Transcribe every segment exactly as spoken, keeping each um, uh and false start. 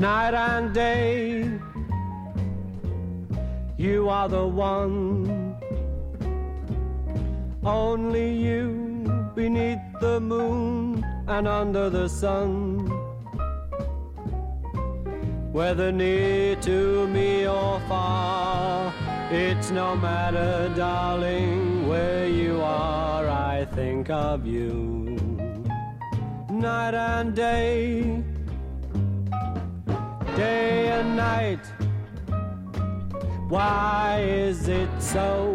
night and day. You are the one, only you, beneath the moon and under the sun. Whether near to me or far, it's no matter, darling, where you are, I think of you. Night and day, day and night. Why is it so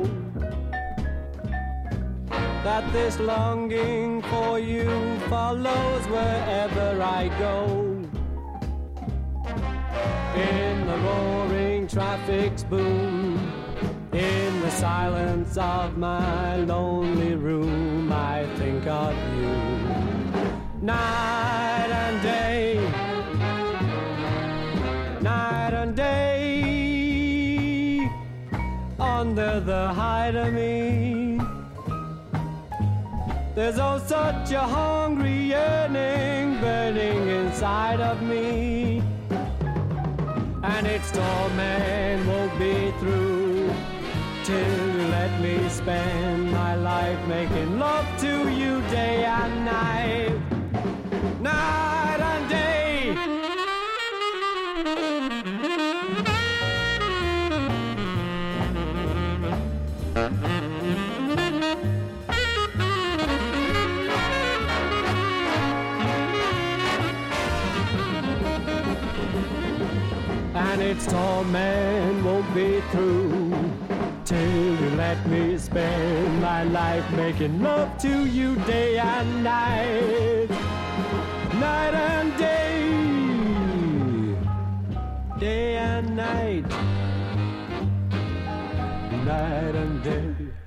that this longing for you follows wherever I go? In the roaring traffic's boom, in the silence of my lonely room, I think of you. Night and day, night and day, under the height of me. There's oh such a hungry yearning burning inside of me, and its torment won't be through till you let me spend my life making love to you day and night, night and day. And its torment won't be through till you let me spend my life making love to you day and night, night and day, day and night, night and day.